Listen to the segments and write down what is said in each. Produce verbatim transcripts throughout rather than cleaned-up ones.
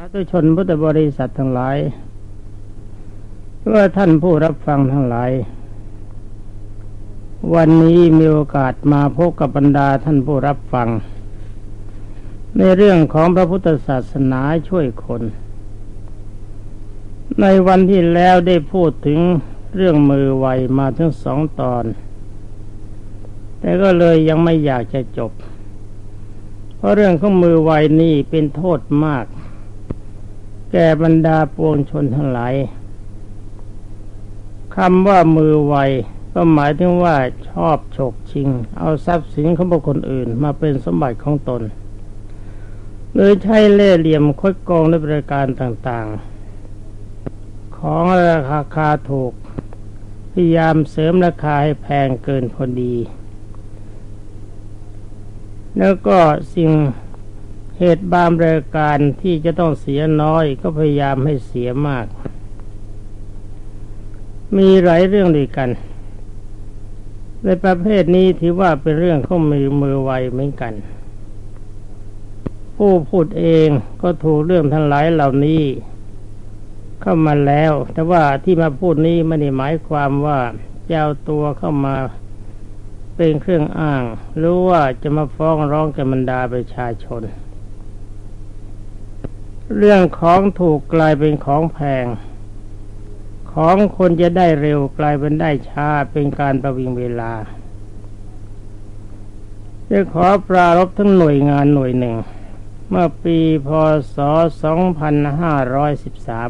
ธุชนพุทธบริษัททั้งหลายว่าท่านผู้รับฟังทั้งหลายวันนี้มีโอกาสมาพบกับบรรดาท่านผู้รับฟังในเรื่องของพระพุทธศาสนาช่วยคนในวันที่แล้วได้พูดถึงเรื่องมือไวมาถึงสองตอนแต่ก็เลยยังไม่อยากจะจบเพราะเรื่องของมือไวนี่เป็นโทษมากแก่บรรดาปวงชนทั้งหลายคำว่ามือไวก็หมายถึงว่าชอบฉกชิงเอาทรัพย์สินของบุคคลอื่นมาเป็นสมบัติของตนหรือใช้เล่ห์เหลี่ยมคดโกงในประการต่างๆของราคาคาถูกพยายามเสริมราคาให้แพงเกินพอดีแล้วก็สิ่งเหตุบางรายการที่จะต้องเสียน้อยก็พยายามให้เสียมากมีหลายเรื่องด้วยกันในประเภทนี้ถือว่าเป็นเรื่องของมือมือไวเหมือนกันผู้พูดเองก็ถูกเรื่องทั้งหลายเหล่านี้เข้ามาแล้วแต่ว่าที่มาพูดนี้ไม่ได้หมายความว่าจะเอาตัวเข้ามาเป็นเครื่องอ้างหรือว่าจะมาฟ้องร้องกับบรรดาประชาชนเรื่องของถูกกลายเป็นของแพงของคนจะได้เร็วกลายเป็นได้ช้าเป็นการประวิงเวลาจะขอปรารภทั้งหน่วยงานหน่วยหนึ่งเมื่อปีพ.ศ. สองพันห้าร้อยสิบสาม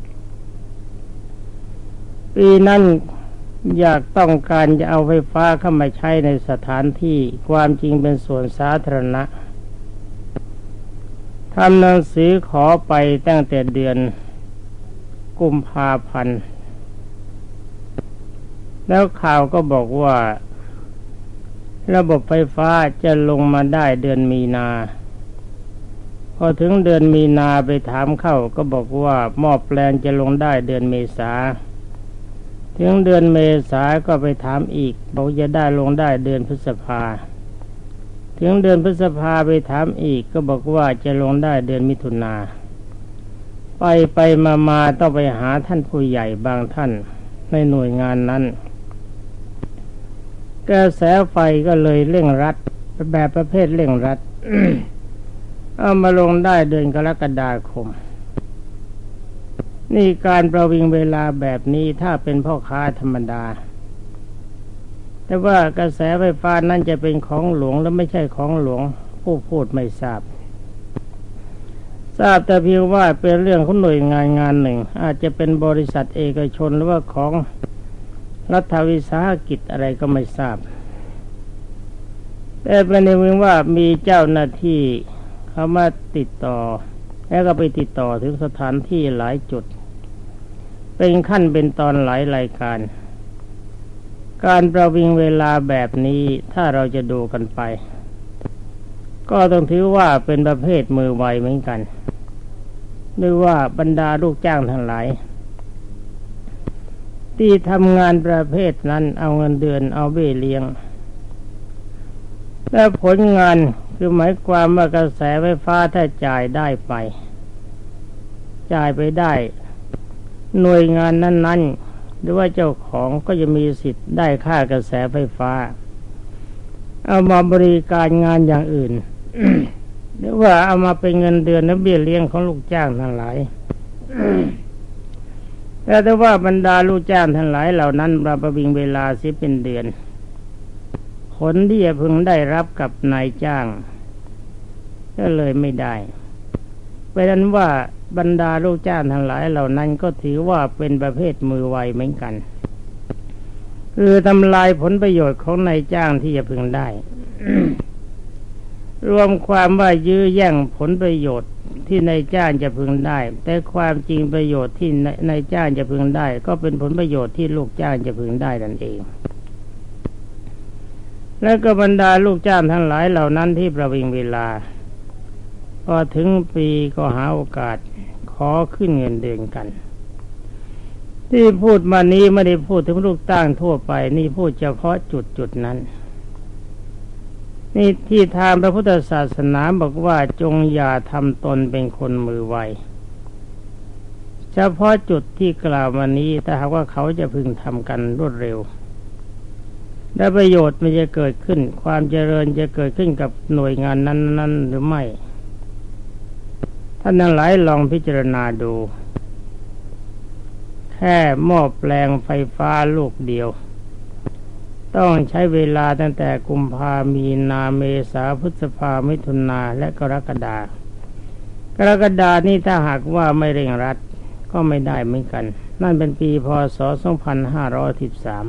ปีนั้นอยากต้องการจะเอาไฟฟ้าเข้ามาใช้ในสถานที่ความจริงเป็นส่วนสาธารณะทำหนังสือขอไปตั้งแต่เดือนกุมภาพันธ์แล้วข่าวก็บอกว่าระบบไฟฟ้าจะลงมาได้เดือนมีนาพอถึงเดือนมีนาไปถามเข้าก็บอกว่าหม้อแปลงจะลงได้เดือนเมษาถึงเดือนเมษาก็ไปถามอีกบอกจะได้ลงได้เดือนพฤษภาถึงเดือนพฤษภาไปถามอีกก็บอกว่าจะลงได้เดือนมิถุนาไปไปมามาต้องไปหาท่านผู้ใหญ่บางท่านในหน่วยงานนั้นกระแสไฟก็เลยเร่งรัดแบบประเภทเร่งรัด เอามาลงได้เดือนกรกฎาคมนี่การประวิงเวลาแบบนี้ถ้าเป็นพ่อค้าธรรมดาแต่ว่ากระแสไฟฟ้านั้นจะเป็นของหลวงและไม่ใช่ของหลวงผู้พูดไม่ทราบทราบแต่เพียงว่าเป็นเรื่องของหน่วยงานงานหนึ่งอาจจะเป็นบริษัทเอกชนหรือว่าของรัฐวิสาหกิจอะไรก็ไม่ทราบแต่เป็นเพียงว่ามีเจ้าหน้าที่เขามาติดต่อแล้วก็ไปติดต่อถึงสถานที่หลายจุดเป็นขั้นเป็นตอนหลายรายการการประวิงเวลาแบบนี้ถ้าเราจะดูกันไปก็ต้องถือว่าเป็นประเภทมือไวเหมือนกันหรือว่าบรรดาลูกจ้างทั้งหลายที่ทำงานประเภทนั้นเอาเงินเดือนเอาเบี้ยเลี้ยงและผลงานคือหมายความว่ากระแสไฟฟ้าถ้าจ่ายได้ไปจ่ายไปได้หน่วยงานนั้นๆหรือว่าเจ้าของก็จะมีสิทธิ์ได้ค่ากระแสไฟฟ้าเอามาบริการงานอย่างอื่น หรือว่าเอามาเป็นเงินเดือนและเบี้ยเลี้ยงของลูกจ้างทั้งหลาย แต่ถ้าว่าบรรดาลูกจ้างทั้งหลายเหล่านั้นเราประวิงเวลาสิเป็นเดือนผลที่จะพึงได้รับกับนายจ้างก็เลยไม่ได้เป็นนั้นว่าบรรดาลูกจ้างทั้งหลายเหล่านั้นก็ถือว่าเป็นประเภทมือไวเหมือนกันคือทำลายผลประโยชน์ของนายจ้างที่จะพึงได้ รวมความว่ายื้อแย่งผลประโยชน์ที่นายจ้างจะพึงได้แต่ความจริงประโยชน์ที่นายจ้างจะพึงได้ก็เป็นผลประโยชน์ที่ลูกจ้างจะพึงได้นั่นเองและก็บรรดาลูกจ้างทั้งหลายเหล่านั้นที่ประวิงเวลาพอถึงปีก็หาโอกาสขอขึ้นเงินเดือนกันที่พูดมานี้ไม่ได้พูดถึงลูกจ้างทั่วไปนี่พูดเฉพาะจุดจุดนั้น นี่ที่ทางพระพุทธศาสนาบอกว่าจงอย่าทำตนเป็นคนมือไวเฉพาะจุดที่กล่าวมานี้ถ้าหากว่าเขาจะพึงทำกันรวดเร็วและประโยชน์มันจะเกิดขึ้นความเจริญจะเกิดขึ้นกับหน่วยงานนั้นๆหรือไม่ท่านทั้งหลายลองพิจารณาดูแค่หม้อแปลงไฟฟ้าลูกเดียวต้องใช้เวลาตั้งแต่กุมภามีนาเมษาพฤษภามิถุนาและกรกฎากรกฎานี่ถ้าหากว่าไม่เร่งรัดก็ไม่ได้เหมือนกันนั่นเป็นปีพ.ศ. สองพันห้าร้อยสิบสาม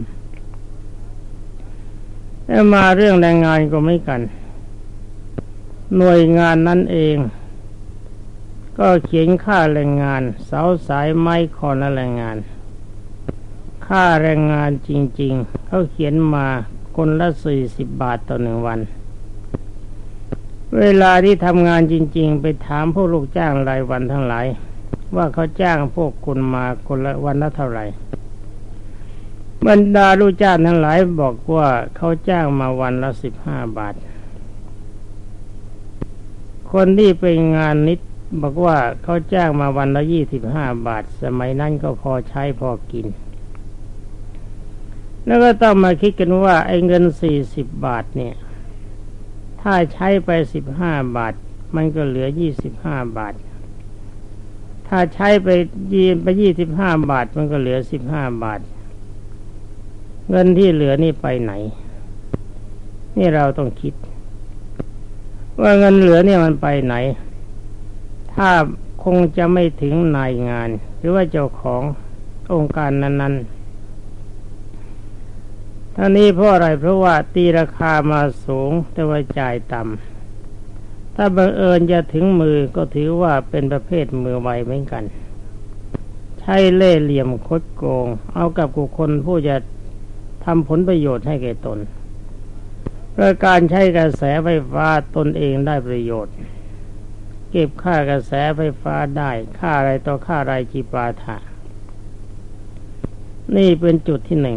แล้วมาเรื่องแรงงานก็ไม่กันหน่วยงานนั้นเองก็เขียนค่าแรงงานเสาสายไม้คอนและแรงงานค่าแรงงานจริงๆเขาเขียนมาคนละสี่สิบบาทต่อหนึ่งวันเวลาที่ทำงานจริงๆไปถามพวกลูกจ้างรายวันทั้งหลายว่าเขาจ้างพวกคุณมาคนละวันละเท่าไหร่บรรดาลูกจ้างทั้งหลายบอกว่าเขาจ้างมาวันละสิบห้าบาทคนที่ไปงานนิดบอกว่าเขาจ้างมาวันละยี่สิบห้าบาทสมัยนั้นก็พอใช้พอกินแล้วก็ต้องมาคิดกันว่าไอ้เงินสี่สิบบาทเนี่ยถ้าใช้ไปสิบห้าบาทมันก็เหลือยี่สิบห้าบาทถ้าใช้ไปยีนไปยี่สิบห้าบาทมันก็เหลือสิบห้าบาทเงินที่เหลือนี่ไปไหนนี่เราต้องคิดว่าเงินเหลือเนี่ยมันไปไหนถ้าคงจะไม่ถึงนายงานหรือว่าเจ้าขององค์การนั้นๆท่านี้เพราะอะไรเพราะว่าตีราคามาสูงแต่ว่าจ่ายต่ำถ้าบังเอิญจะถึงมือก็ถือว่าเป็นประเภทมือไวเหมือนกันใช้เล่ห์เหลี่ยมคดโกงเอากับบุคคลผู้จะทำผลประโยชน์ให้แก่ตนโดยการใช้กระแสไฟฟ้าตนเองได้ประโยชน์เก็บค่ากระแสไฟฟ้าได้ค่าอะไรต่อค่าอะไรจีปาถะนี่เป็นจุดที่หนึ่ง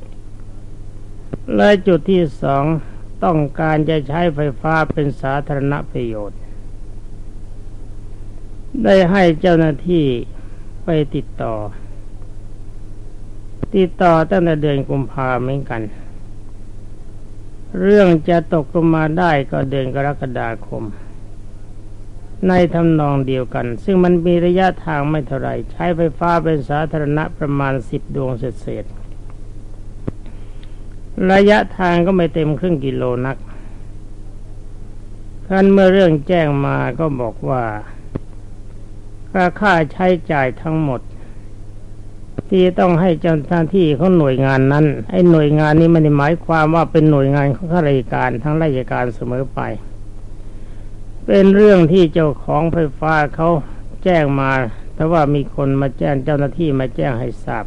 และจุดที่สองต้องการจะใช้ไฟฟ้าเป็นสาธารณประโยชน์ได้ให้เจ้าหน้าที่ไปติดต่อติดต่อตั้งแต่เดือนกุมภาพันธ์เหมือนกันเรื่องจะตกลงมาได้ก็เดือนกรกฎาคมในทำนองเดียวกันซึ่งมันมีระยะทางไม่เท่าไรใช้ไฟฟ้าเป็นสาธารณะประมาณสิบดวงเศษๆระยะทางก็ไม่เต็มครึ่งกิโลนักครั้นเมื่อเรื่องแจ้งมาก็บอกว่าค่าใช้จ่ายทั้งหมดที่ต้องให้เจ้าหน้าที่ของหน่วยงานนั้นไอ้หน่วยงานนี้ไม่ได้หมายความว่าเป็นหน่วยงานของข้าราชการทั้งราชการเสมอไปเป็นเรื่องที่เจ้าของไฟฟ้าเขาแจ้งมาแต่ว่ามีคนมาแจ้งเจ้าหน้าที่มาแจ้งให้ทราบ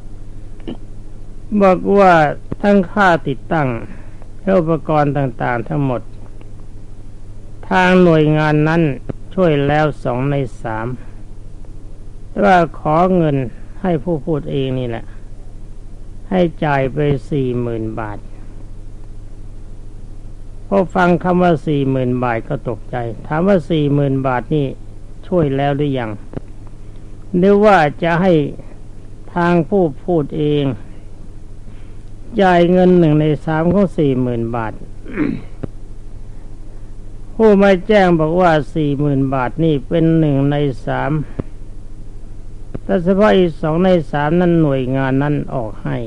บอกว่าทั้งค่าติดตั้งอุปกรณ์ต่างๆทั้งหมดทางหน่วยงานนั้นช่วยแล้วสองในสามแต่ว่าขอเงินให้ผู้พูดเองนี่แหละให้จ่ายไปสี่หมื่นบาทพอฟังคำว่าสี่หมื่นบาทก็ตกใจถามว่าสี่หมื่นบาทนี่ช่วยแล้วหรือยังหรือว่าจะให้ทางผู้พูดเองจ่ายเงินหนึ่งในสามของสี่หมื่นบาท ผู้มาแจ้งบอกว่าสี่หมื่นบาทนี่เป็นหนึ่งในสามแต่เฉพาะอีกสองในสามนั้นหน่วยงานนั้นออกให้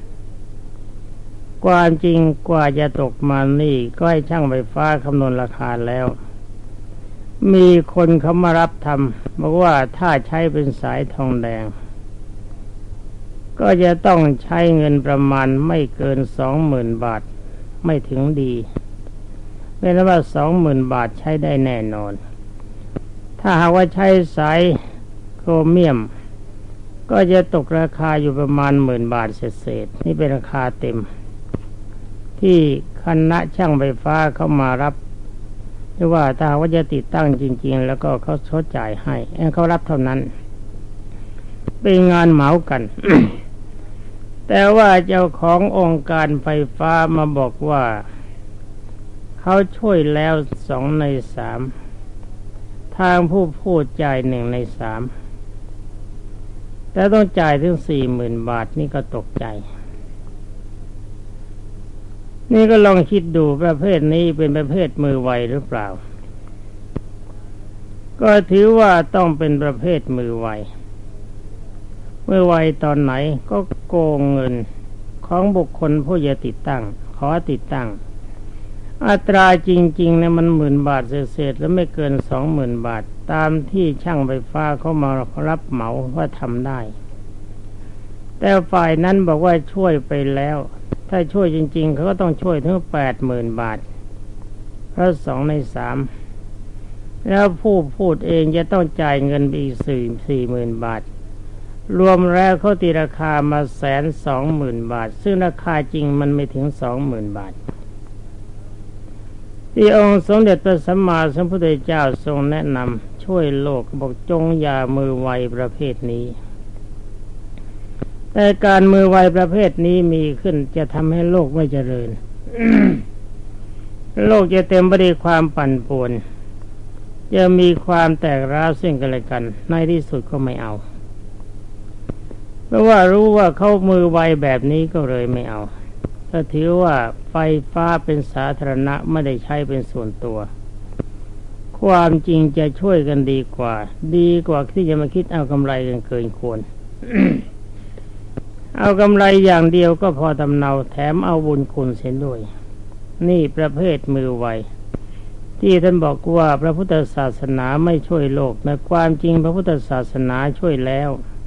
ความจริงกว่าจะตกมานี่ก็ให้ช่างไฟฟ้าคำนวณราคาแล้วมีคนเขามารับทำบอกว่าถ้าใช้เป็นสายทองแดงก็จะต้องใช้เงินประมาณไม่เกินสองหมื่นบาทไม่ถึงดีเป็นว่าสองหมื่นบาทใช้ได้แน่นอนถ้าหากว่าใช้สายโครเมียมก็จะตกราคาอยู่ประมาณหมื่นบาทเศษๆนี่เป็นราคาเต็มที่คณะช่างไฟฟ้าเข้ามารับหรือว่าถ้าว่าจะติดตั้งจริงๆแล้วก็เขาชดจ่ายให้เขารับเท่านั้นเป็นงานเหมากัน แต่ว่าเจ้าขององค์การไฟฟ้ามาบอกว่าเขาช่วยแล้วสองในสามทางผู้พูดจ่ายหนึ่งในสามแต่ต้องจ่ายถึงสี่หมื่นบาทนี่ก็ตกใจนี่ก็ลองคิดดูประเภทนี้เป็นประเภทมือไวหรือเปล่าก็ถือว่าต้องเป็นประเภทมือไวมือไวตอนไหนก็โกงเงินของบุคคลผู้จะติดตั้งขอติดตั้งอัตราจริงๆเนี่ยมันหมื่นบาทเศษๆแล้วไม่เกินสองหมื่นบาทตามที่ช่างไฟฟ้าเขามารับเหมาว่าทำได้แต่ฝ่ายนั้นบอกว่าช่วยไปแล้วถ้าช่วยจริงๆเขาก็ต้องช่วยถึงแปดหมื่นบาทเพราะสองในสามแล้วผู้พูดเองจะต้องจ่ายเงินไปอีกสี่สี่หมื่นบาทรวมแล้วเขาตีราคามาแสนสองหมื่นบาทซึ่งราคาจริงมันไม่ถึงสองหมื่นบาทที่องค์สมเด็จพระสัมมาสัมพุทธเจ้าทรงแนะนำช่วยโลกบอกจงอย่ามือไวประเภทนี้แต่การมือไวประเภทนี้มีขึ้นจะทำให้โลกไม่เจริญ โลกจะเต็มไปด้วยความปั่นป่วนจะมีความแตกร้าวซึ่งกันและกันในที่สุดก็ไม่เอาเพราะว่ารู้ว่าเขามือไวแบบนี้ก็เลยไม่เอาถ้าถือว่าไฟฟ้าเป็นสาธารณะไม่ได้ใช้เป็นส่วนตัวความจริงจะช่วยกันดีกว่าดีกว่าที่จะมาคิดเอากำไรกันเกินควร เอากำไรอย่างเดียวก็พอทำเนาแถมเอาบุญคุณเสียด้วยนี่ประเภทมือไวที่ท่านบอกว่าพระพุทธศาสนาไม่ช่วยโลกในความจริงพระพุทธศาสนาช่วยแล้ว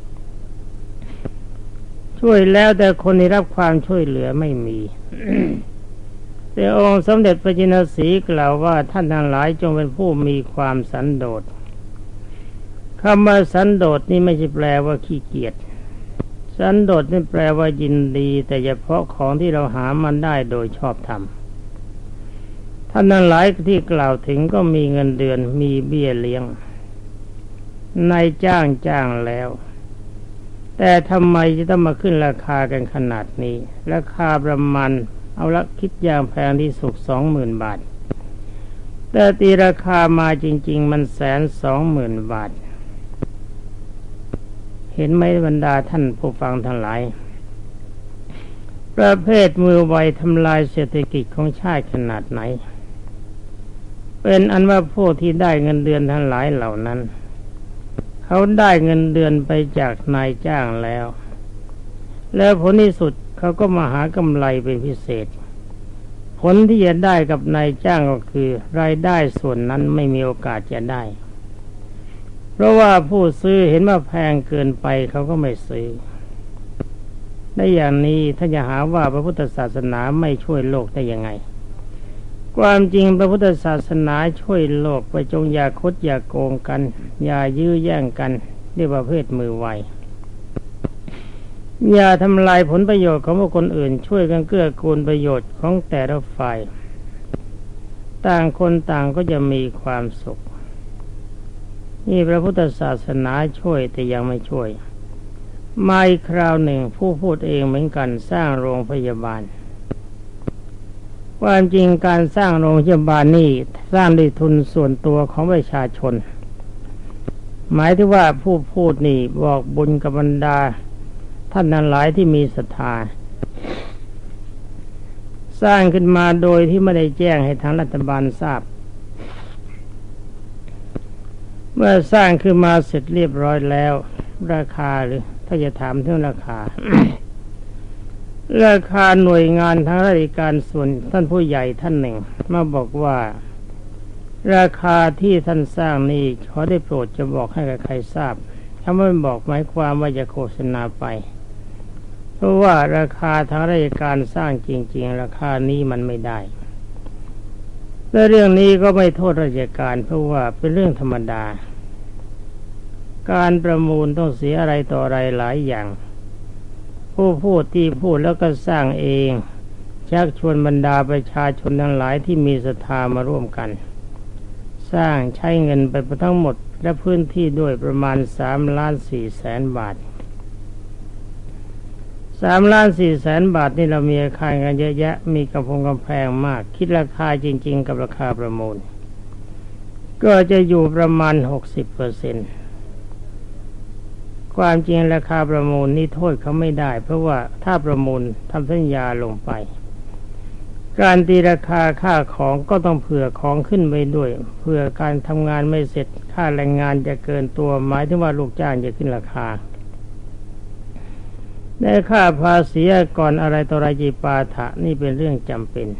ช่วยแล้วแต่คนที่รับความช่วยเหลือไม่มี แต่องค์สมเด็จพระจินสีกล่าวว่าท่านทั้งหลายจงเป็นผู้มีความสันโดษคำว่าสันโดษนี่ไม่ใช่แปลว่าขี้เกียจสันโดษนี่แปลว่ายินดีแต่เฉพาะของที่เราหามันได้โดยชอบธรรมท่านทั้งหลายที่กล่าวถึงก็มีเงินเดือนมีเบี้ยเลี้ยงนายจ้างจ้างแล้วแต่ทำไมจะต้องมาขึ้นราคากันขนาดนี้ราคาประมาณเอาละคิดอย่างแพงที่สุดสองหมื่นบาทแต่ตีราคามาจริงๆมันแสนสองหมื่นบาทเห็นไหมบรรดาท่านผู้ฟังทั้งหลายประเภทมือไวทำลายเศรษฐกิจของชาติขนาดไหนเป็นอันว่าพวกที่ได้เงินเดือนทั้งหลายเหล่านั้นเขาได้เงินเดือนไปจากนายจ้างแล้วแล้วผลที่สุดเขาก็มาหากำไรเป็นพิเศษผลที่จะได้กับนายจ้างก็คือรายได้ส่วนนั้นไม่มีโอกาสจะได้เพราะว่าผู้ซื้อเห็นว่าแพงเกินไปเขาก็ไม่ซื้อได้อย่างนี้ถ้าจะหาว่าพระพุทธศาสนาไม่ช่วยโลกได้ยังไงความจริงพระพุทธศาสนาช่วยโลกไปจงอย่าคดอย่าโกงกันอย่ายื้อแย่งกันด้วยประเภทมือไวอย่าทำลายผลประโยชน์ของบุคคลอื่นช่วยกันเกื้อกูลประโยชน์ของแต่ละฝ่ายต่างคนต่างก็จะมีความสุขนี่พระพุทธศาสนาช่วยแต่ยังไม่ช่วยมาอีกคราวหนึ่งผู้พูดเองเหมือนกันสร้างโรงพยาบาลความจริงการสร้างโรงพยาบาลนี่สร้างด้วยทุนส่วนตัวของประชาชนหมายถึงว่าผู้พูดนี่บอกบุญกับบรรดาท่านทั้งหลายที่มีศรัทธาสร้างขึ้นมาโดยที่ไม่ได้แจ้งให้ทางรัฐบาลทราบเมื่อสร้างขึ้นมาเสร็จเรียบร้อยแล้วราคาหรือถ้าจะถามเรื่องราคา ราคาหน่วยงานทางราชการส่วนท่านผู้ใหญ่ท่านหนึ่งมาบอกว่าราคาที่ท่านสร้างนี้ขอได้โปรดจะบอกให้ใครทราบถ้าไม่บอกหมายความว่าจะโฆษณาไปเพราะว่าราคาทางราชการสร้างจริงๆราคานี้มันไม่ได้และเรื่องนี้ก็ไม่โทษราชการเพราะว่าเป็นเรื่องธรรมดาการประมูลต้องเสียอะไรต่ออะไรหลายอย่างผู้พูดที่พูดแล้วก็สร้างเองชักชวนบรรดาประชาชนทั้งหลายที่มีศรัทธามาร่วมกันสร้างใช้เงินไปทั้งหมดและพื้นที่ด้วยประมาณสามล้านสี่แสนบาทสามล้านสี่แสนบาทนี่เรามีอาคารกันเยอะแยะมีกำพงกำแพงมากคิดราคาจริงๆกับราคาประมูลก็จะอยู่ประมาณ หกสิบเปอร์เซ็นต์ความจริงราคาประมูลนี่โทษเขาไม่ได้เพราะว่าถ้าประมูลทำสัญญาลงไปการตีราคาค่าของก็ต้องเผื่อของขึ้นไปด้วยเผื่อการทำงานไม่เสร็จค่าแรงงานจะเกินตัวหมายถึงว่าลูกจ้างจะขึ้นราคาในค่าภาษีก่อนอะไรต่ออะไรจีปาถะนี่เป็นเรื่องจำเป็น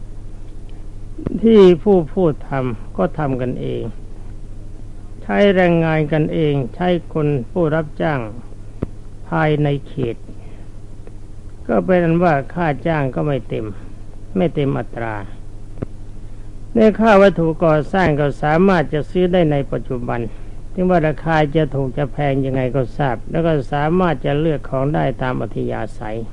ที่ผู้พูดทำก็ทำกันเองใช้แรงงานกันเองใช้คนผู้รับจ้างภายในเขตก็เป็นอันว่าค่าจ้างก็ไม่เต็มไม่เต็มอัตราในค่าวัตถุก่อสร้างก็สามารถจะซื้อได้ในปัจจุบันถึงว่าราคาจะถูกจะแพงยังไงก็ทราบแล้วก็สามารถจะเลือกของได้ตามอัธยาศัย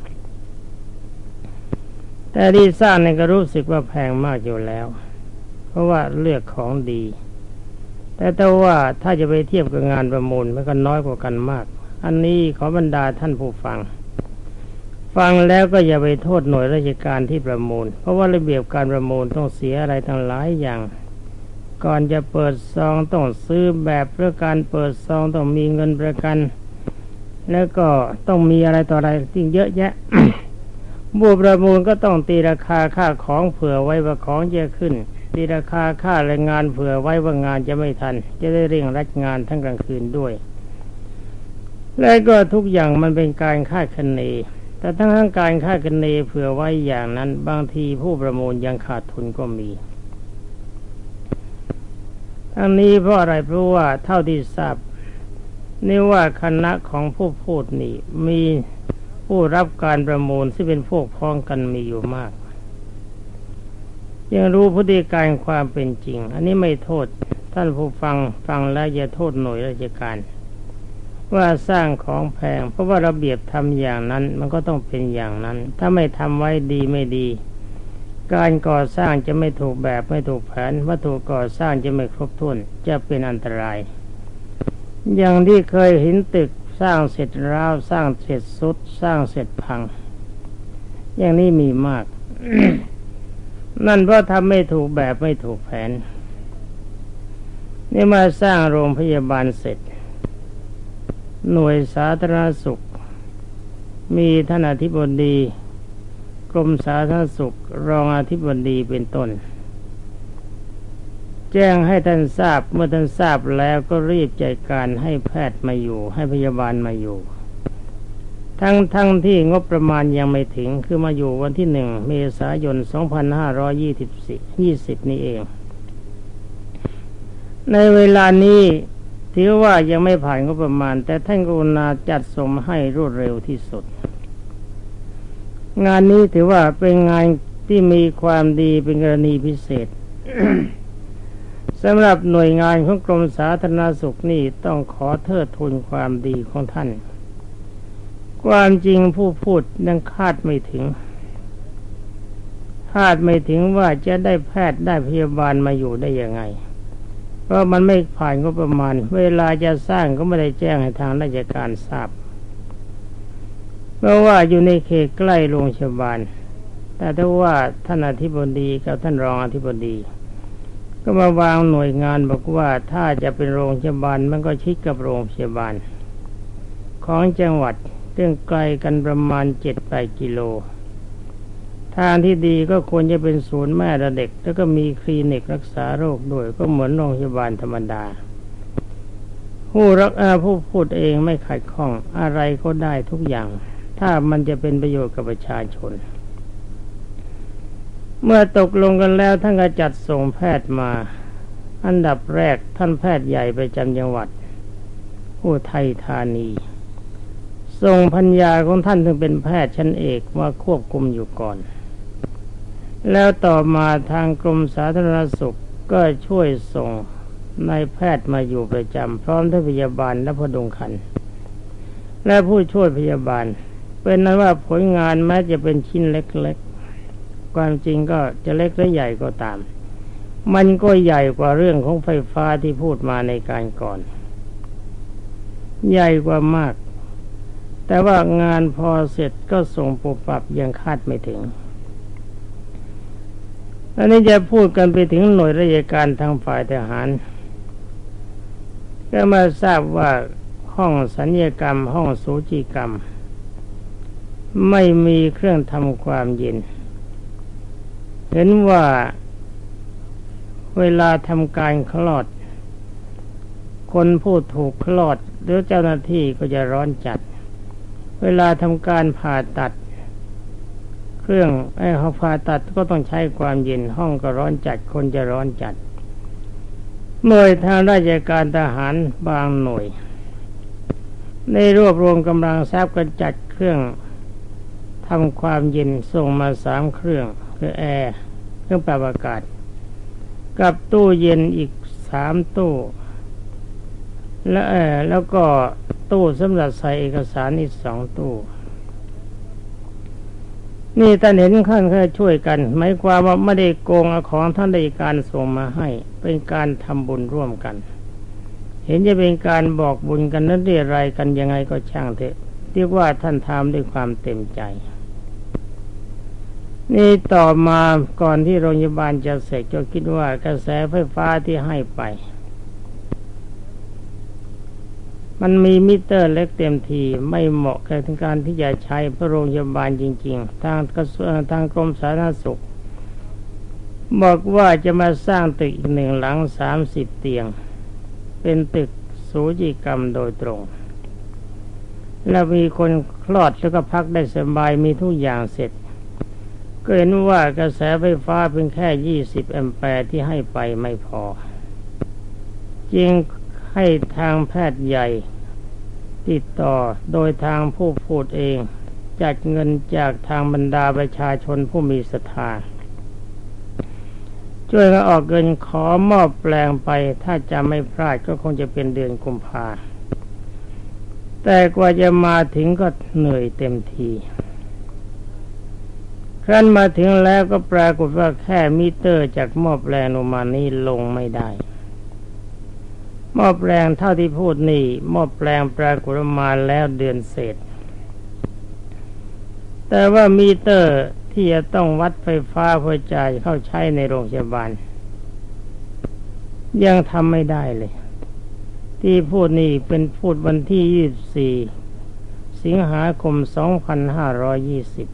แต่ที่สร้างเนี่ยก็รู้สึกว่าแพงมากอยู่แล้วเพราะว่าเลือกของดีแต่แต่ว่าถ้าจะไปเทียบกับงานประมูลมันก็น้อยกว่ากันมากอันนี้ขอบรรดาท่านผู้ฟังฟังแล้วก็อย่าไปโทษหน่วยราชการที่ประมูลเพราะว่าระเบียบการประมูลต้องเสียอะไรทั้งหลายอย่างก่อนจะเปิดซองต้องซื้อแบบเพื่อการเปิดซองต้องมีเงินประกันแล้วก็ต้องมีอะไรต่ออะไรสิ่งเยอะแยะ ผู้ประมูลก็ต้องตีราคาค่าของเผื่อไว้ว่าของจะขึ้นตีราคาค่าแรงงานเผื่อไว้ว่างานจะไม่ทันจะได้เร่งรัดงานทั้งกลางคืนด้วยและก็ทุกอย่างมันเป็นการคาดคะเนแต่ทั้งทั้งการคาดคะเนเผื่อไว้อย่างนั้นบางทีผู้ประมูลยังขาดทุนก็มีทั้งนี้เพราะอะไรเพราะว่าเท่าที่ทราบนี่ว่าคณะของผู้พูดนี่มีผู้รับการประมูลที่เป็นพวกพ้องกันมีอยู่มากยังรู้พฤติการความเป็นจริงอันนี้ไม่โทษท่านผู้ฟังฟังแล้วอย่าโทษหน่วยราชการว่าสร้างของแพงเพราะว่าระเบียบทำอย่างนั้นมันก็ต้องเป็นอย่างนั้นถ้าไม่ทำไว้ดีไม่ดีการก่อสร้างจะไม่ถูกแบบไม่ถูกแผนวัตถุก่อสร้างจะไม่ครบถ้วนจะเป็นอันตรายอย่างที่เคยเห็นตึกสร้างเสร็จร้าวสร้างเสร็จสุดสร้างเสร็จพังอย่างนี้มีมาก นั่นเพราะทำไม่ถูกแบบไม่ถูกแผนนี่มาสร้างโรงพยาบาลเสร็จหน่วยสาธารณสุขมีท่านอธิบดีกรมสาธารณสุขรองอธิบดีเป็นต้นแจ้งให้ท่านทราบเมื่อท่านทราบแล้วก็รีบจัดการให้แพทย์มาอยู่ให้พยาบาลมาอยู่ทั้งทั้งที่งบประมาณยังไม่ถึงคือมาอยู่วันที่หนึ่งเมษายนสองพันห้าร้อยยี่สิบสี่ ยี่สิบนี่เองในเวลานี้ถือว่ายังไม่ผ่านงบประมาณแต่ท่านกรุณาจัดส่งให้รวดเร็วที่สุดงานนี้ถือว่าเป็นงานที่มีความดีเป็นกรณีพิเศษ สำหรับหน่วยงานของกรมสาธารณสุขนี่ต้องขอเทิดทูนความดีของท่านความจริงผู้พูดยังคาดไม่ถึงคาดไม่ถึงว่าจะได้แพทย์ได้พยาบาลมาอยู่ได้ยังไงเพราะมันไม่ผ่านงบประมาณเวลาจะสร้างก็ไม่ได้แจ้งให้ทางราชการทราบเพราะว่าอยู่ในเขตใกล้โรงพยาบาลแต่ถ้าว่าท่านอธิบดีกับท่านรองอธิบดีก็มาวางหน่วยงานบอกว่าถ้าจะเป็นโรงพยาบาลมันก็ชิดกับโรงพยาบาลของจังหวัดซึ่งไกลกันประมาณ เจ็ดถึงแปด กิโลทางที่ดีก็ควรจะเป็นศูนย์แม่และเด็กแล้วก็มีคลินิกรักษาโรคด้วยก็เหมือนโรงพยาบาลธรรมดาผู้รักษาผู้พูดเองไม่ขัดข้องอะไรก็ได้ทุกอย่างถ้ามันจะเป็นประโยชน์กับประชาชนเมื่อตกลงกันแล้วท่านก็จัดส่งแพทย์มาอันดับแรกท่านแพทย์ใหญ่ประจำจังหวัดอุทัยธานีส่งภรรยาของท่านซึ่งเป็นแพทย์ชั้นเอกมาควบคุมอยู่ก่อนแล้วต่อมาทางกรมสาธารณสุขก็ช่วยส่งนายแพทย์มาอยู่ประจำพร้อมทั้งพยาบาลและพดุงครรภ์และผู้ช่วยพยาบาลเป็นนั้นว่าผลงานแม้จะเป็นชิ้นเล็กๆความจริงก็จะเล็กหรือใหญ่ก็ตามมันก็ใหญ่กว่าเรื่องของไฟฟ้าที่พูดมาในการก่อนใหญ่กว่ามากแต่ว่างานพอเสร็จก็ส่งปุบปับยังคาดไม่ถึงอันนี้จะพูดกันไปถึงหน่วยราชการทางฝ่ายทหารก็มาทราบว่าขห้องสัญญกรรมห้องสูจิกรรมไม่มีเครื่องทำความเย็นเห็นว่าเวลาทำการคลอดคนผู้ถูกคลอดหรือเจ้าหน้าที่ก็จะร้อนจัดเวลาทำการผ่าตัดเครื่องไอ้เขาผ่าตัดก็ต้องใช้ความเย็นห้องก็ร้อนจัดคนจะร้อนจัดหน่วยทางราชการทหารบางหน่วยในรวบรวมกำลังทรัพย์กันจัดเครื่องทำความเย็นส่งมาสามเครื่องคือแอร์เครื่องปรับอากาศกับตู้เย็นอีกสามตู้และเออแล้วก็ตู้สำหรับใส่เอกสารอีกสองตู้นี่ท่านเห็นขั้นแค่ช่วยกันหมายความว่าไม่ได้โกงเอาของท่านราชการส่งมาให้เป็นการทำบุญร่วมกันเห็นจะเป็นการบอกบุญกันนั้นเรียอะไรกันยังไงก็ช่างเถอะเรียกว่าท่านทำด้วยความเต็มใจนี่ต่อมาก่อนที่โรงพยาบาลจะเสร็จก็คิดว่ากระแสไฟฟ้าที่ให้ไปมันมีมิเตอร์เล็กเต็มทีไม่เหมาะกับการที่จะใช้เพราะโรงพยาบาลจริงๆทางกระทรวงทางกรมสาธารณสุขบอกว่าจะมาสร้างตึกอีกหนึ่งหลังสามสิบเตียงเป็นตึกสูจิกรรมโดยตรงและมีคนคลอดแล้วก็พักได้สบายมีทุกอย่างเสร็จก็เห็นว่ากระแสไฟฟ้าเพียงแค่ยี่สิบแอมแปร์ที่ให้ไปไม่พอจึงให้ทางแพทย์ใหญ่ติดต่อโดยทางผู้พูดเองจัดเงินจากทางบรรดาประชาชนผู้มีศรัทธาช่วยกันออกเงินขอมอบแปลงไปถ้าจะไม่พลาดก็คงจะเป็นเดือนกุมภาแต่กว่าจะมาถึงก็เหนื่อยเต็มทีครั้นมาถึงแล้วก็ปรากฏว่าแค่มิเตอร์จากหม้อแปลงลงมานี้ลงไม่ได้หม้อแปลงเท่าที่พูดนี่หม้อแปลงปรากฏมาแล้วเดือนเศษแต่ว่ามิเตอร์ที่จะต้องวัดไฟฟ้าเพื่อจ่ายเข้าใช้ในโรงพยาบาลยังทำไม่ได้เลยที่พูดนี่เป็นพูดวันที่ยี่สิบสี่สิงหาคมสองพันห้าร้อยยี่สิบ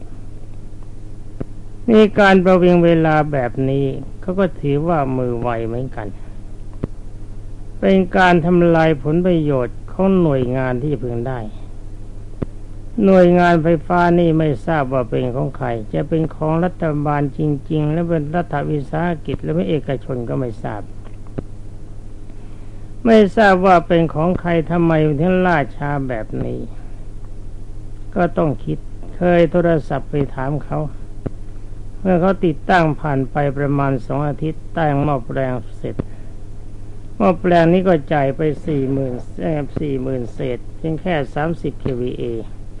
นี่การประวิงเวลาแบบนี้เขาก็ถือว่ามือไวเหมือนกันเป็นการทำลายผลประโยชน์ของหน่วยงานที่พึงได้หน่วยงานไฟฟ้านี่ไม่ทราบว่าเป็นของใครจะเป็นของรัฐบาลจริงๆและเป็นรัฐวิสาหกิจและไม่เอกชนก็ไม่ทราบไม่ทราบว่าเป็นของใครทำไมถึงล่าช้าแบบนี้ก็ต้องคิดเคยโทรศัพท์ไปถามเขาเมื่อเขาติดตั้งผ่านไปประมาณสองอาทิตย์ตั้งหม้อแปลงเสร็จหม้อแปลงนี้ก็จ่ายไปสี่หมื่นสี่หมื่นเศษเพียงแค่สามสิบ เค วี เอ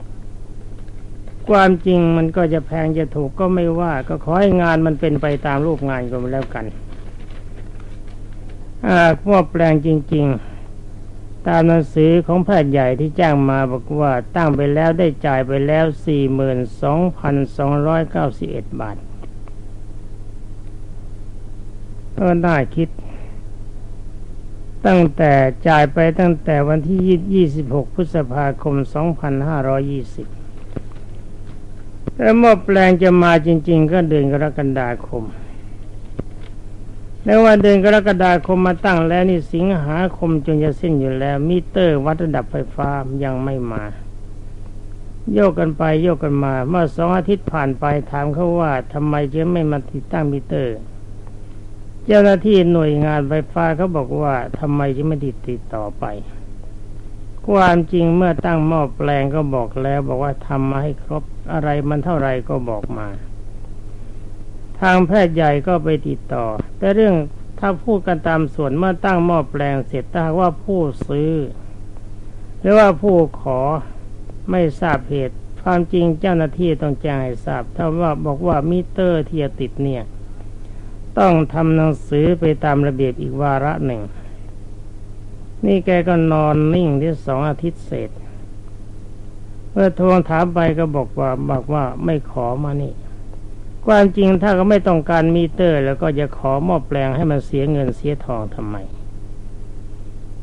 ความจริงมันก็จะแพงจะถูกก็ไม่ว่าก็ขอให้งานมันเป็นไปตามรูปงานก็แล้วกันอ่าหม้อแปลงจริงๆตามหนังสือของแพทย์ใหญ่ที่แจ้งมาบอกว่าตั้งไปแล้วได้จ่ายไปแล้ว สี่หมื่นสองพันสองร้อยเก้าสิบเอ็ด บาทก็น่าคิดตั้งแต่จ่ายไปตั้งแต่วันที่ยี่สิบหกพฤษภาคมสองพันห้าร้อยยี่สิบแต่หม้อแปลงจะมาจริงๆก็เดือนกรกฎาคมแล้วว่าเดือนกรกฎาคมมาตั้งแล้วนี่สิงหาคมจนจะสิ้นอยู่แล้วมิเตอร์วัดระดับไฟฟ้ายังไม่มาโยกกันไปโยกกันมาเมื่อสองอาทิตย์ผ่านไปถามเขาว่าทำไมจึงไม่มาติดตั้งมิเตอร์เจ้าหน้าที่หน่วยงานไฟฟ้าเขาบอกว่าทำไมจึงไม่ติดติดต่อไปความจริงเมื่อตั้งหม้อแปลงก็บอกแล้วบอกว่าทำมาให้ครบอะไรมันเท่าไรก็บอกมาทางแพทย์ใหญ่ก็ไปติดต่อแต่เรื่องถ้าพูดกันตามส่วนเมื่อตั้งหม้อแปลงเสร็จถ้าว่าผู้ซื้อหรือว่าผู้ขอไม่ทราบเหตุความจริงเจ้าหน้าที่ต้องแจ้งให้ทราบถ้าว่าบอกว่ามิเตอร์ที่จะติดเนี่ยต้องทำหนังสือไปตามระเบียบอีกวาระหนึ่งนี่แกก็นอนนิ่งที่สองอาทิตย์เสร็จเมื่อทวงถามไปก็บอกว่าบอกว่าไม่ขอมานี่ความจริงถ้าก็ไม่ต้องการมิเตอร์แล้วก็จะขอหม้อแปลงให้มันเสียเงินเสียทองทำไม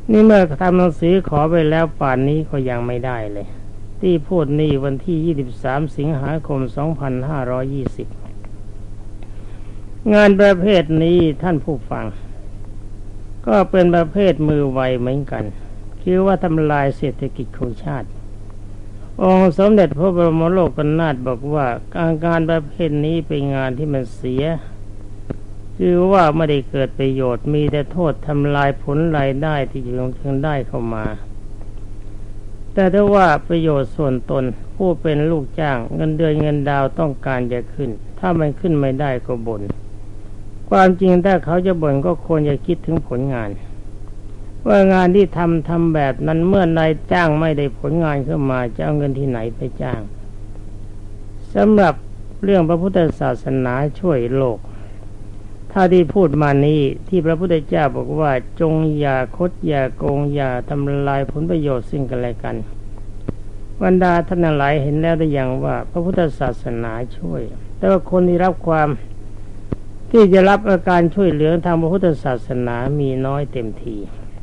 นี่เมื่อทำหนังสือขอไปแล้วป่านนี้ก็ยังไม่ได้เลยที่พูดนี่วันที่ยี่สิบสามสิงหาคมสองพันห้าร้อยยี่สิบงานประเภทนี้ท่านผู้ฟังก็เป็นประเภทมือไวเหมือนกันคือว่าทำลายเศรษฐกิจของชาติองค์สมเด็จพระบรมโลกนาถบอกว่าการการประเภทนี้เป็นงานที่มันเสียคือว่าไม่ได้เกิดประโยชน์มีแต่โทษทำลายผลรายได้ที่จะพึงได้เข้ามาแต่ถ้าว่าประโยชน์ส่วนตนผู้เป็นลูกจ้างเงินเดือนเงินดาวต้องการจะขึ้นถ้ามันขึ้นไม่ได้ก็บ่นความจริงถ้าเขาจะบ่นก็ควรจะคิดถึงผลงานว่างานที่ทำทำแบบนั้นเมื่อนายจ้างไม่ได้ผลงานขึ้นมาจะเอาเงินที่ไหนไปจ้างสำหรับเรื่องพระพุทธศาสนาช่วยโลกถ้าที่พูดมานี้ที่พระพุทธเจ้าบอกว่าจงอย่าคดอย่าโกงอย่าทำลายผลประโยชน์ซึ่งกันและกันบรรดาท่านหลายเห็นแล้วได้อย่างว่าพระพุทธศาสนาช่วยแต่ว่าคนที่รับความที่จะรับอาการช่วยเหลือทางพระพุทธศาสนามีน้อยเต็มที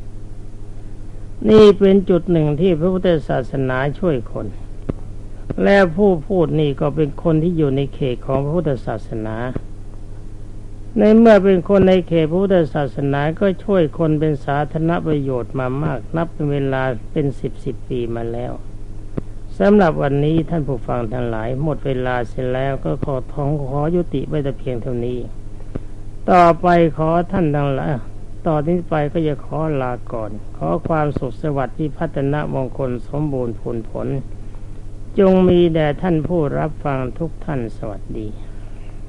นี่เป็นจุดหนึ่งที่พระพุทธศาสนาช่วยคนและผู้พูดนี่ก็เป็นคนที่อยู่ในเขตของพระพุทธศาสนาในเมื่อเป็นคนในเขตพระพุทธศาสนาก็ช่วยคนเป็นสาธารณประโยชน์มามากนับเป็นเวลาเป็นสิบสิบปีมาแล้วสำหรับวันนี้ท่านผู้ฟังทั้งหลายหมดเวลาเสร็จแล้วก็ขอท้องขอยุติไว้แต่เพียงเท่านี้ต่อไปขอท่านทั้งหลายต่อนี้ไปก็จะขอลาก่อนขอความสุขสวัสดิ์พิพัฒนมงคลสมบูรณ์ผลผลจงมีแด่ท่านผู้รับฟังทุกท่านสวัสดี